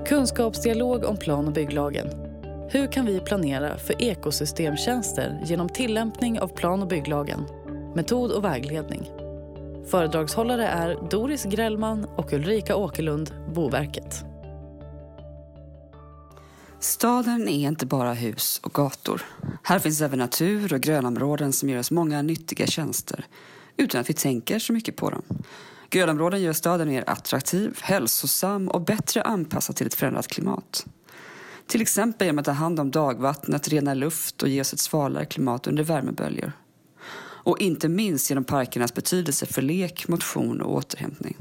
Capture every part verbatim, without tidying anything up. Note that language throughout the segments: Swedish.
Kunskapsdialog om plan- och bygglagen. Hur kan vi planera för ekosystemtjänster genom tillämpning av plan- och bygglagen? Metod och vägledning. Föredragshållare är Doris Grellman och Ulrika Åkerlund, Boverket. Staden är inte bara hus och gator. Här finns även natur och grönområden som ger oss många nyttiga tjänster utan att vi tänker så mycket på dem. Grönområden gör staden mer attraktiv, hälsosam och bättre anpassad till ett förändrat klimat. Till exempel genom att ta hand om dagvattnet, rena luft och ge oss ett svalare klimat under värmeböljor. Och inte minst genom parkernas betydelse för lek, motion och återhämtning.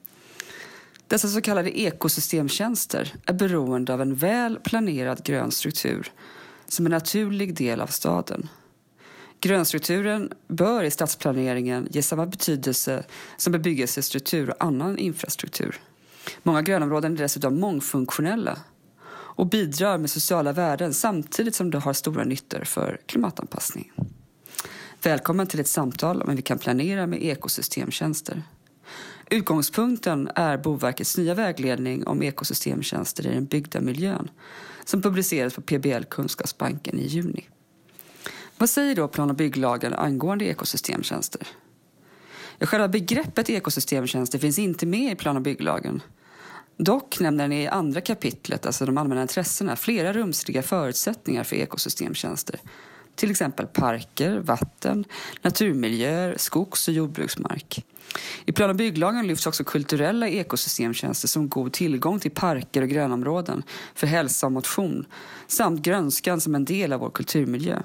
Dessa så kallade ekosystemtjänster är beroende av en väl planerad grön struktur som en naturlig del av staden. Grönstrukturen bör i stadsplaneringen ge samma betydelse som bebyggelsestruktur och annan infrastruktur. Många grönområden är dessutom mångfunktionella och bidrar med sociala värden samtidigt som de har stora nyttor för klimatanpassning. Välkommen till ett samtal om hur vi kan planera med ekosystemtjänster. Utgångspunkten är Boverkets nya vägledning om ekosystemtjänster i den byggda miljön som publicerades på P B L-kunskapsbanken i juni. Vad säger då plan- och bygglagen angående ekosystemtjänster? Ja, själva begreppet ekosystemtjänster finns inte med i plan- och bygglagen. Dock nämner den i andra kapitlet, alltså de allmänna intressena, flera rumsliga förutsättningar för ekosystemtjänster. Till exempel parker, vatten, naturmiljöer, skogs- och jordbruksmark. I plan- och bygglagen lyfts också kulturella ekosystemtjänster som god tillgång till parker och grönområden för hälsa och motion samt grönskan som en del av vår kulturmiljö.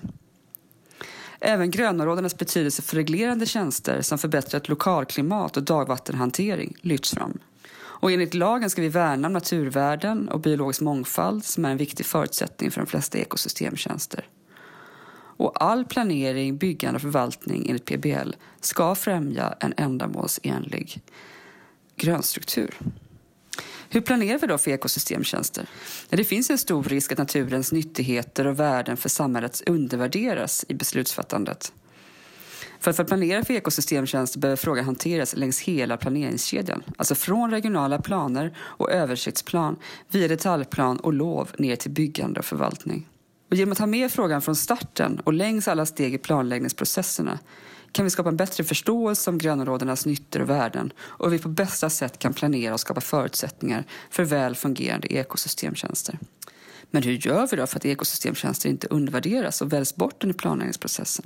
Även grönområdenas betydelse för reglerande tjänster som förbättrat lokalklimat och dagvattenhantering lyfts fram. Och enligt lagen ska vi värna om naturvärden och biologisk mångfald som är en viktig förutsättning för de flesta ekosystemtjänster. Och all planering, byggande och förvaltning enligt P B L ska främja en ändamålsenlig grönstruktur. Hur planerar vi då för ekosystemtjänster? Ja, det finns en stor risk att naturens nyttigheter och värden för samhället undervärderas i beslutsfattandet. För att planera för ekosystemtjänster behöver frågan hanteras längs hela planeringskedjan. Alltså från regionala planer och översiktsplan via detaljplan och lov ner till byggande och förvaltning. Och genom att ha med frågan från starten och längs alla steg i planläggningsprocesserna kan vi skapa en bättre förståelse om grönområdenas nyttor och värden och vi på bästa sätt kan planera och skapa förutsättningar för väl fungerande ekosystemtjänster. Men hur gör vi då för att ekosystemtjänster inte undervärderas och väljs bort i planläggningsprocessen?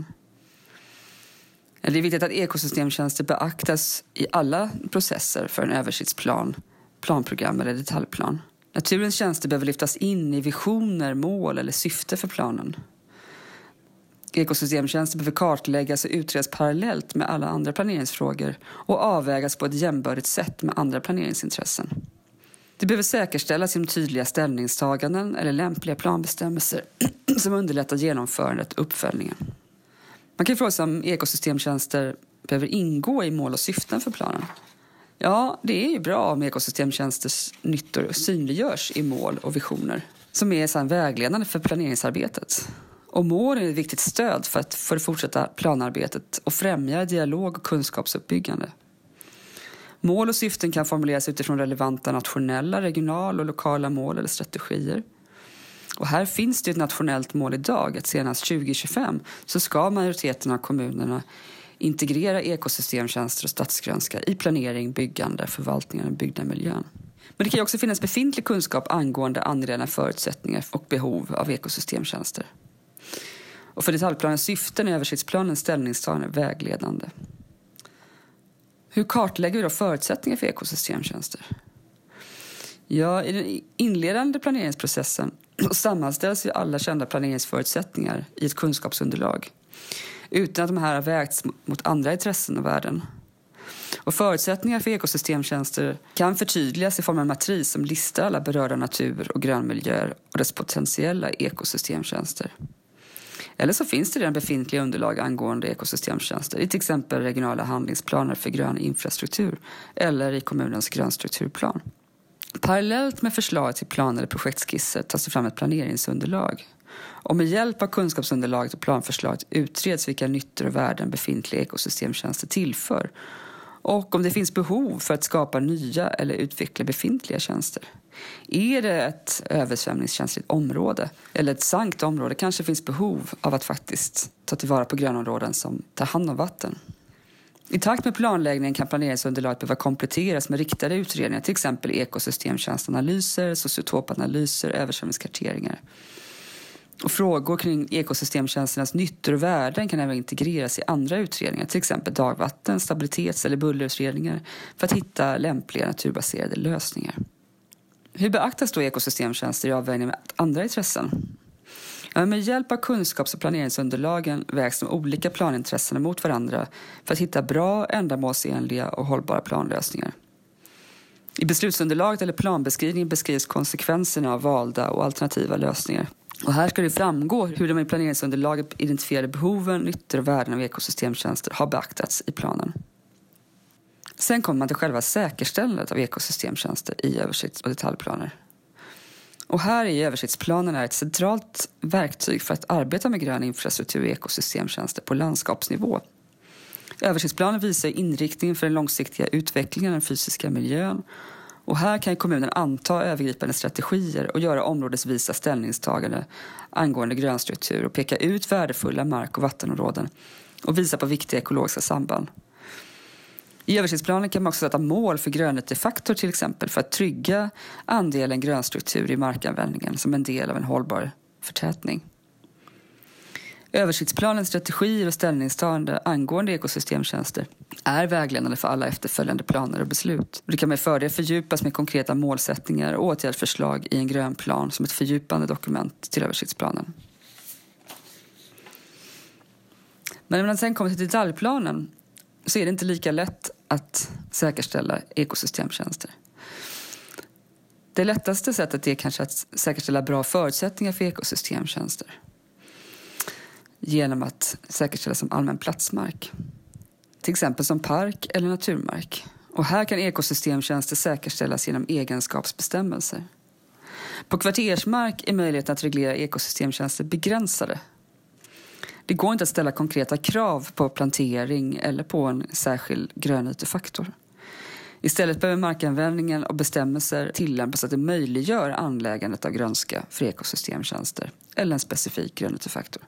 Det är viktigt att ekosystemtjänster beaktas i alla processer för en översiktsplan, planprogram eller detaljplan. Naturens tjänster behöver lyftas in i visioner, mål eller syfte för planen. Ekosystemtjänster behöver kartläggas och utredas parallellt med alla andra planeringsfrågor och avvägas på ett jämbördigt sätt med andra planeringsintressen. Det behöver säkerställas genom tydliga ställningstaganden eller lämpliga planbestämmelser som underlättar genomförandet och uppföljningen. Man kan fråga sig om ekosystemtjänster behöver ingå i mål och syften för planen. Ja, det är ju bra om ekosystemtjänsters nyttor synliggörs i mål och visioner som är sedan vägledande för planeringsarbetet. Och mål är ett viktigt stöd för att för det fortsätta planarbetet och främja dialog och kunskapsuppbyggande. Mål och syften kan formuleras utifrån relevanta nationella, regionala och lokala mål eller strategier. Och här finns det ett nationellt mål idag att senast tjugo tjugofem så ska majoriteten av kommunerna integrera ekosystemtjänster och stadsgrönska i planering, byggande, förvaltning av den byggda miljön. Men det kan ju också finnas befintlig kunskap angående angelägna förutsättningar och behov av ekosystemtjänster. Och för detaljplanens syften är översiktsplanens ställningstagande vägledande. Hur kartlägger vi då förutsättningar för ekosystemtjänster? Ja, i den inledande planeringsprocessen sammanställs ju alla kända planeringsförutsättningar i ett kunskapsunderlag utan att de här har vägts mot andra intressen och värden. Och förutsättningar för ekosystemtjänster kan förtydligas i form av en matris som listar alla berörda natur- och grönmiljöer och dess potentiella ekosystemtjänster. Eller så finns det redan befintliga underlag angående ekosystemtjänster i till exempel regionala handlingsplaner för grön infrastruktur eller i kommunens grönstrukturplan. Parallellt med förslag till plan eller projektskisser tas det fram ett planeringsunderlag. Och med hjälp av kunskapsunderlaget och planförslaget utreds vilka nyttor och värden befintliga ekosystemtjänster tillför och om det finns behov för att skapa nya eller utveckla befintliga tjänster. Är det ett översvämningskänsligt område eller ett sankt område kanske finns behov av att faktiskt ta tillvara på grönområden som tar hand om vatten. I takt med planläggningen kan planeringsunderlaget behöva kompletteras med riktade utredningar, till exempel ekosystemtjänstanalyser, sociotopanalyser, översvämningskarteringar. Och frågor kring ekosystemtjänsternas nyttor och värden kan även integreras i andra utredningar, till exempel dagvatten, stabilitets- eller bullerutredningar, för att hitta lämpliga naturbaserade lösningar. Hur beaktas då ekosystemtjänster i avvägning med andra intressen? Ja, med hjälp av kunskaps- och planeringsunderlagen vägs de olika planintressena mot varandra för att hitta bra, ändamålsenliga och hållbara planlösningar. I beslutsunderlaget eller planbeskrivningen beskrivs konsekvenserna av valda och alternativa lösningar. Och här ska det framgå hur de i planeringsunderlaget identifierade behoven, nyttor och värden av ekosystemtjänster har beaktats i planen. Sen kommer man till själva säkerställandet av ekosystemtjänster i översikts- och detaljplaner. Och här är översiktsplanerna ett centralt verktyg för att arbeta med grön infrastruktur och ekosystemtjänster på landskapsnivå. Översiktsplanen visar inriktningen för den långsiktiga utvecklingen av den fysiska miljön. Och här kan kommunen anta övergripande strategier och göra områdesvisa ställningstagande angående grönstruktur och peka ut värdefulla mark- och vattenområden och visa på viktiga ekologiska samband. I översiktsplanen kan man också sätta mål för grönytefaktor till exempel för att trygga andelen grönstruktur i markanvändningen som en del av en hållbar förtätning. Översiktsplanens strategier och ställningstagande angående ekosystemtjänster är vägledande för alla efterföljande planer och beslut. Det kan med fördel fördjupas med konkreta målsättningar och åtgärdsförslag i en grön plan som ett fördjupande dokument till översiktsplanen. Men när man sen kommer till detaljplanen så är det inte lika lätt att säkerställa ekosystemtjänster. Det lättaste sättet är kanske att säkerställa bra förutsättningar för ekosystemtjänster genom att säkerställa som allmän platsmark. Till exempel som park eller naturmark. Och här kan ekosystemtjänster säkerställas genom egenskapsbestämmelser. På kvartersmark är möjligheten att reglera ekosystemtjänster begränsade. Det går inte att ställa konkreta krav på plantering eller på en särskild grönytefaktor. Istället behöver markanvändningen och bestämmelser tillämpas så att det möjliggör anläggandet av grönska för ekosystemtjänster eller en specifik grönytefaktor.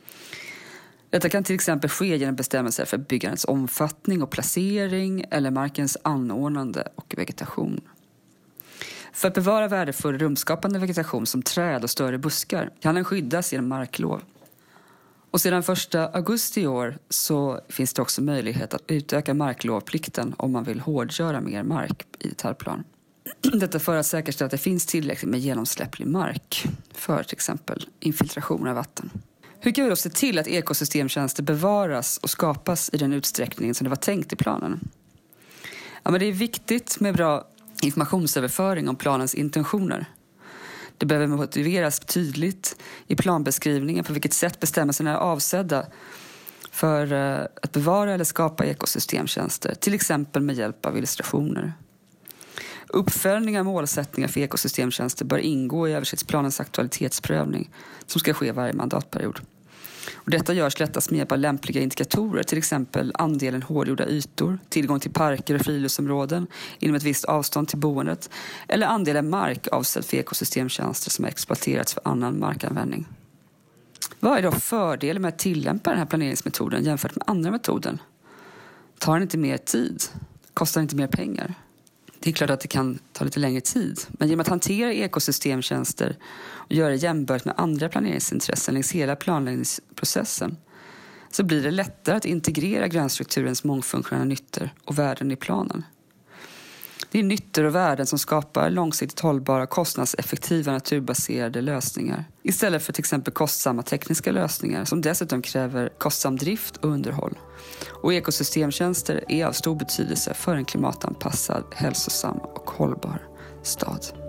Detta kan till exempel ske genom bestämmelser för byggandets omfattning och placering eller markens anordnande och vegetation. För att bevara värdefull rumskapande vegetation som träd och större buskar kan den skyddas genom marklov. Och sedan första augusti i år så finns det också möjlighet att utöka marklovplikten om man vill hårdgöra mer mark i detaljplan. Detta för att säkerställa att det finns tillräckligt med genomsläpplig mark för till exempel infiltration av vatten. Hur kan vi då se till att ekosystemtjänster bevaras och skapas i den utsträckning som det var tänkt i planen? Ja, men det är viktigt med bra informationsöverföring om planens intentioner. Det behöver motiveras tydligt i planbeskrivningen på vilket sätt bestämmelserna är avsedda för att bevara eller skapa ekosystemtjänster, till exempel med hjälp av illustrationer. Uppföljning av målsättningar för ekosystemtjänster bör ingå i översiktsplanens aktualitetsprövning som ska ske varje mandatperiod. Och detta görs lättast med hjälp av lämpliga indikatorer, till exempel andelen hårdgjorda ytor, tillgång till parker och friluftsområden inom ett visst avstånd till boendet eller andelen mark avsedd för ekosystemtjänster som har exploaterats för annan markanvändning. Vad är då fördelen med att tillämpa den här planeringsmetoden jämfört med andra metoden? Tar den inte mer tid? Kostar den inte mer pengar? Det är klart att det kan ta lite längre tid, men genom att hantera ekosystemtjänster och göra det jämbördigt med andra planeringsintressen längs hela planläggningsprocessen så blir det lättare att integrera grönstrukturens mångfunktionella nyttor och värden i planen. Det är nyttor och värden som skapar långsiktigt hållbara, kostnadseffektiva naturbaserade lösningar istället för till exempel kostsamma tekniska lösningar som dessutom kräver kostsam drift och underhåll. Och ekosystemtjänster är av stor betydelse för en klimatanpassad, hälsosam och hållbar stad.